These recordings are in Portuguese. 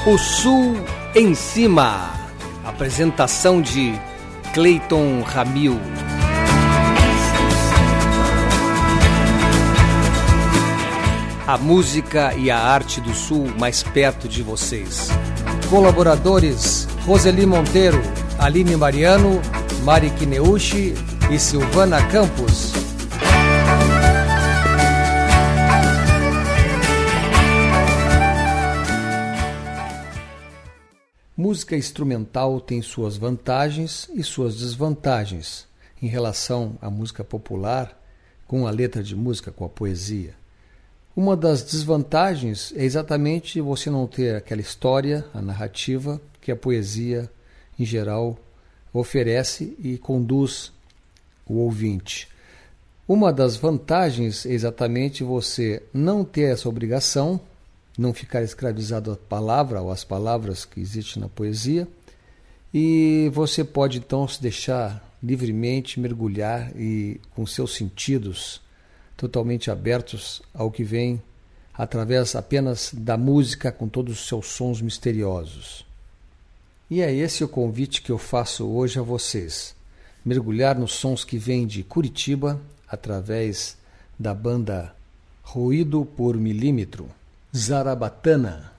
O Sul em Cima. Apresentação de Cleiton Ramil. A música e a arte do Sul mais perto de vocês. Colaboradores: Roseli Monteiro, Aline Mariano, Mari Kineuchi e Silvana Campos. Música instrumental tem suas vantagens e suas desvantagens em relação à música popular, com a letra de música, com a poesia. Uma das desvantagens é exatamente você não ter aquela história, a narrativa, que a poesia, em geral, oferece e conduz o ouvinte. Uma das vantagens é exatamente você não ter essa obrigação, não ficar escravizado à palavra ou às palavras que existem na poesia, e você pode então se deixar livremente mergulhar e com seus sentidos totalmente abertos ao que vem através apenas da música com todos os seus sons misteriosos. E é esse o convite que eu faço hoje a vocês, mergulhar nos sons que vêm de Curitiba através da banda Ruído por Milímetro, Zarabatana.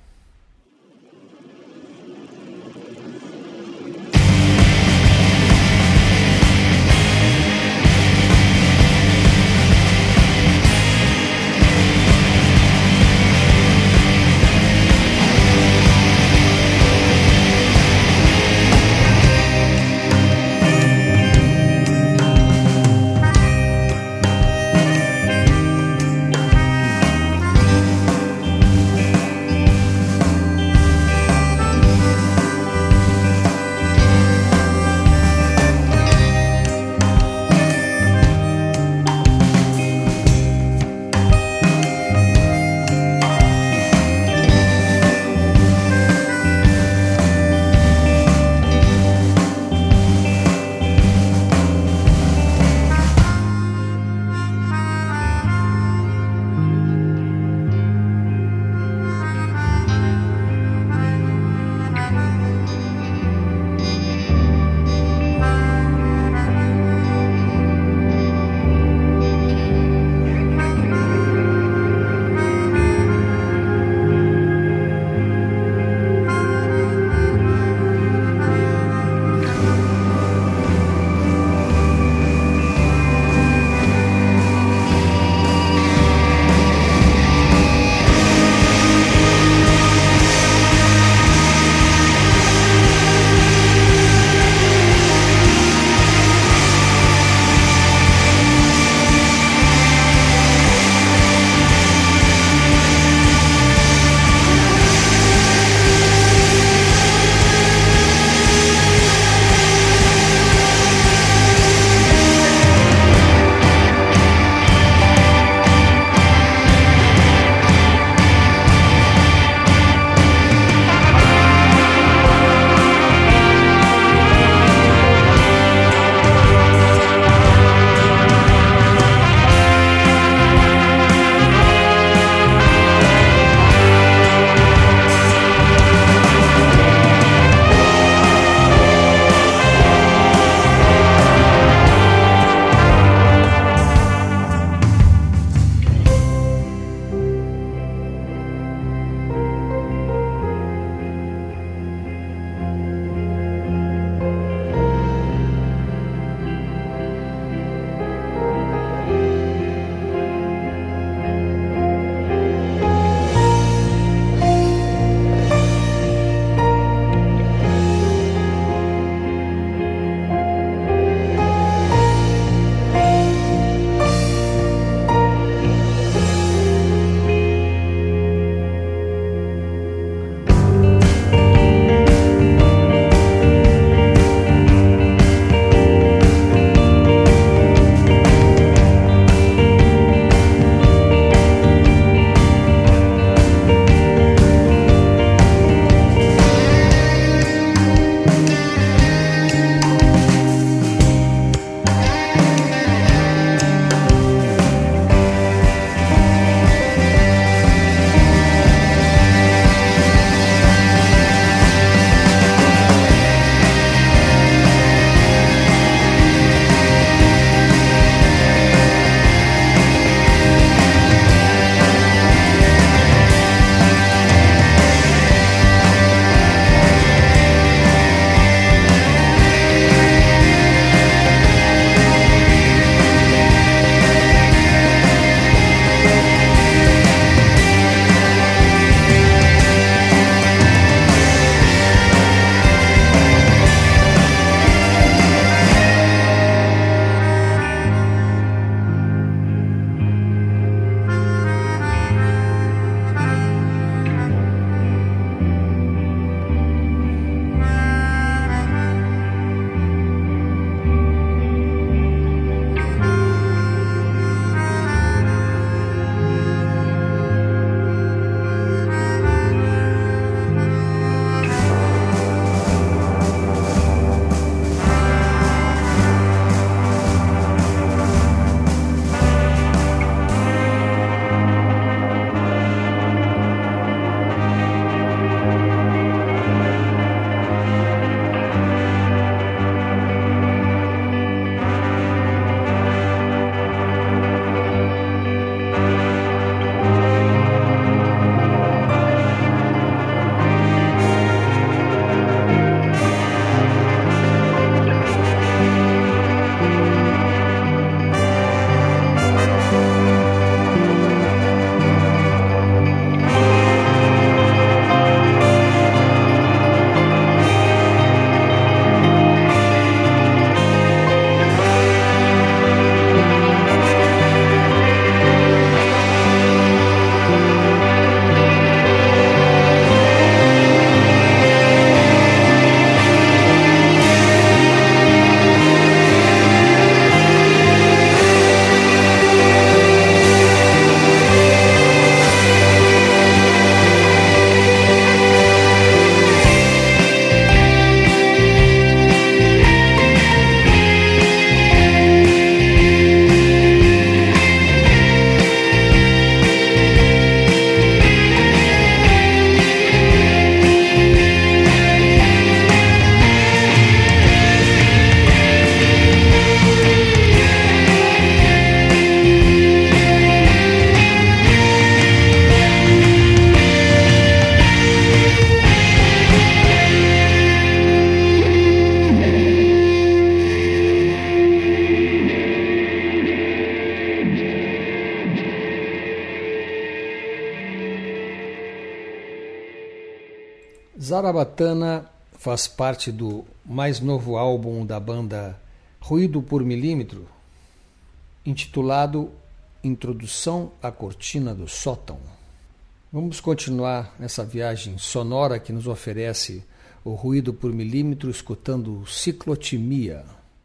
Zarabatana faz parte do mais novo álbum da banda Ruído por Milímetro, intitulado Introdução à Cortina do Sótão. Vamos continuar nessa viagem sonora que nos oferece o Ruído por Milímetro, escutando Ciclotimia.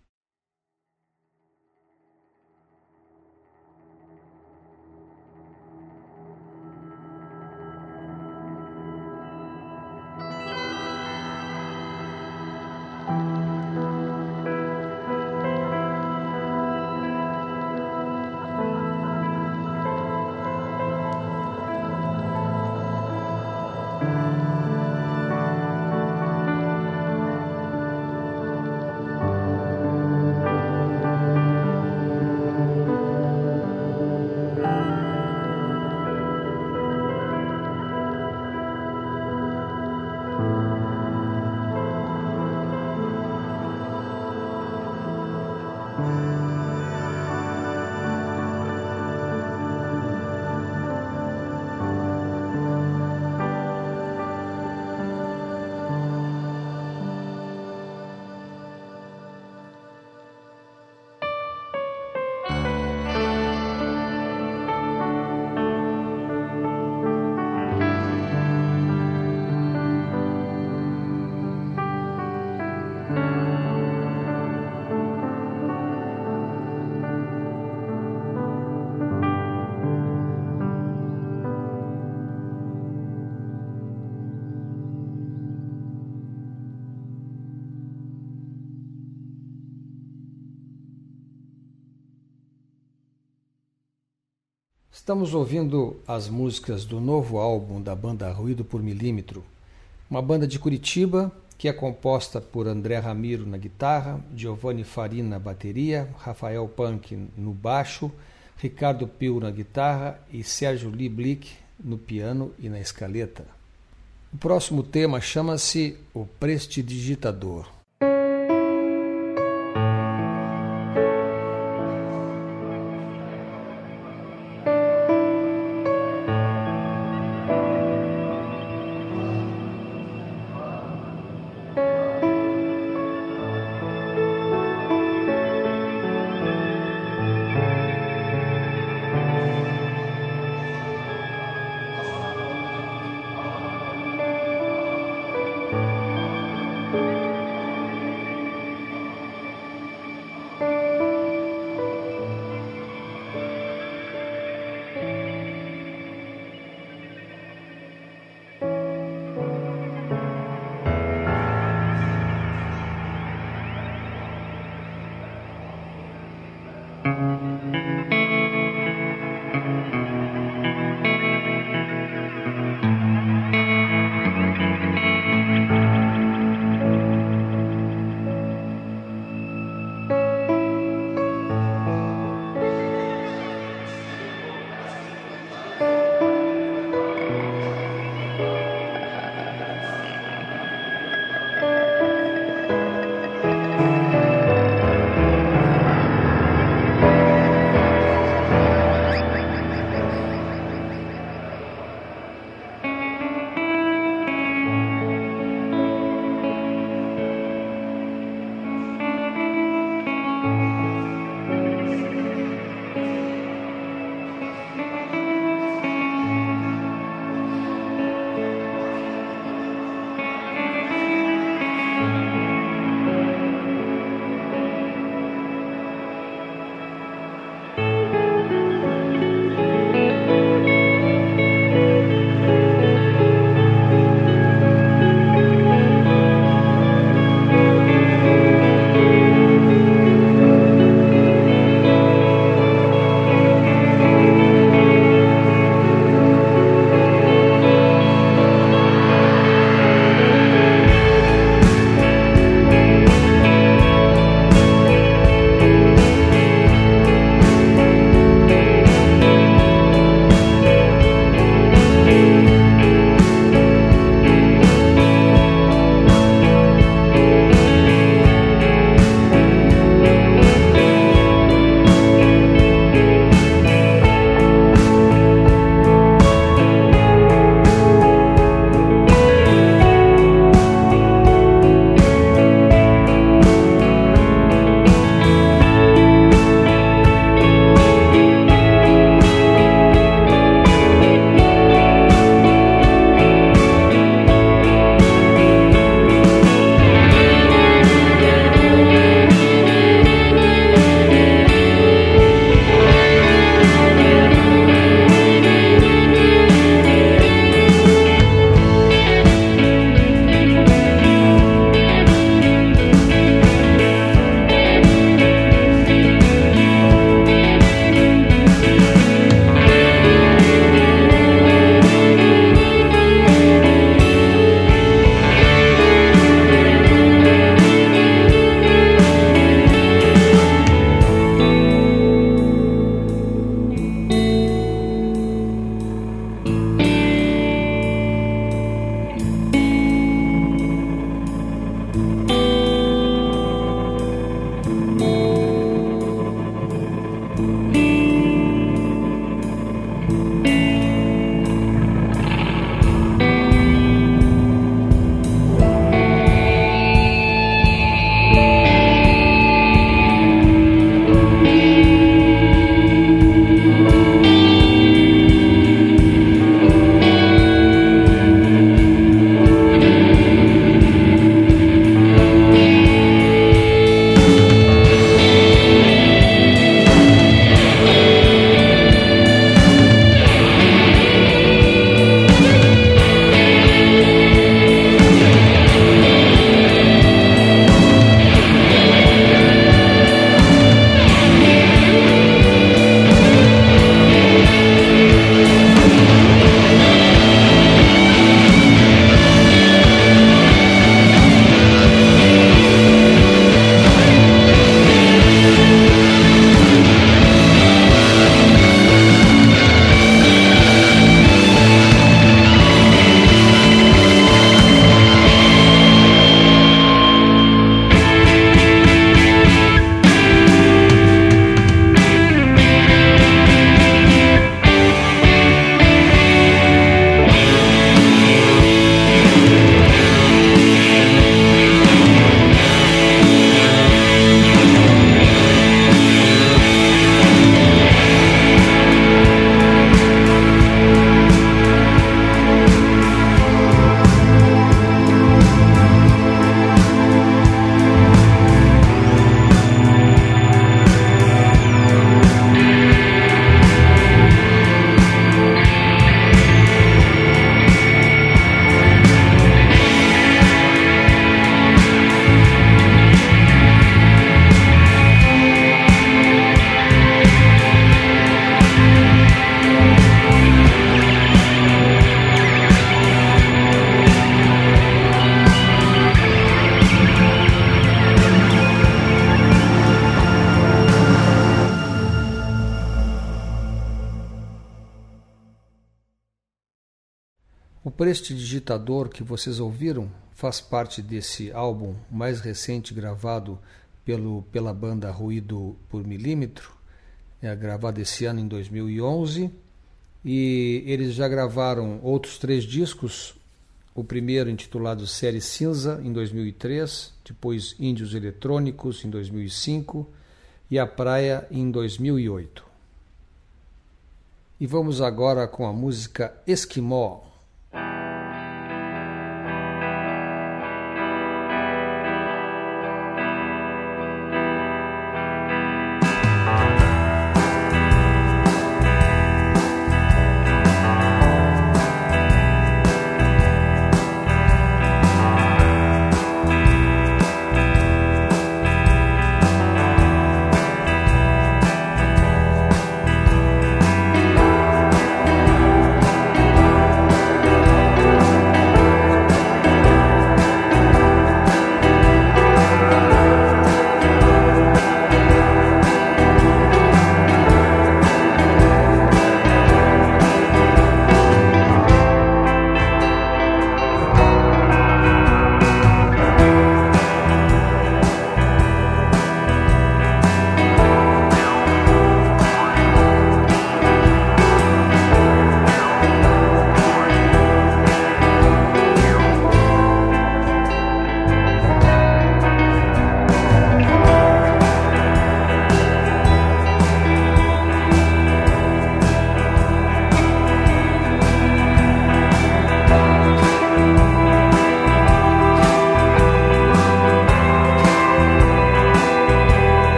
Estamos ouvindo as músicas do novo álbum da banda Ruído por Milímetro, uma banda de Curitiba que é composta por André Ramiro na guitarra, Giovanni Farina na bateria, Rafael Punk no baixo, Ricardo Pio na guitarra e Sérgio Lieblich no piano e na escaleta. O próximo tema chama-se O Prestidigitador. prestidigitador que vocês ouviram faz parte desse álbum mais recente gravado pela banda Ruído por Milímetro, gravado esse ano em 2011, e eles já gravaram outros 3 discos, o primeiro intitulado Série Cinza em 2003, depois Índios Eletrônicos em 2005 e A Praia em 2008. E vamos agora com a música Esquimó.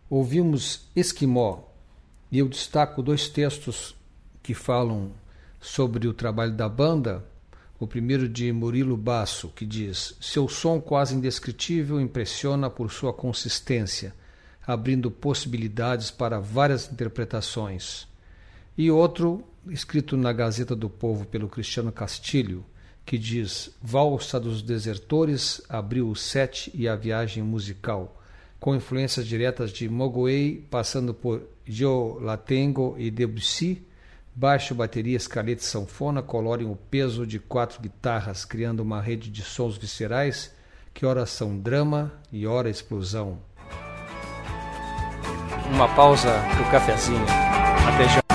ouvimos Esquimó, e eu destaco 2 textos que falam sobre o trabalho da banda. O primeiro de Murilo Basso, que diz: seu som quase indescritível impressiona por sua consistência, abrindo possibilidades para várias interpretações. E outro, escrito na Gazeta do Povo pelo Cristiano Castilho, que diz: Valsa dos Desertores abriu o set e a viagem musical, com influências diretas de Mogwai, passando por Joe Latengo e Debussy. Baixo, bateria, escaleta e sanfona colorem o peso de 4 guitarras, criando uma rede de sons viscerais que ora são drama e ora explosão. Uma pausa pro cafezinho. Até já.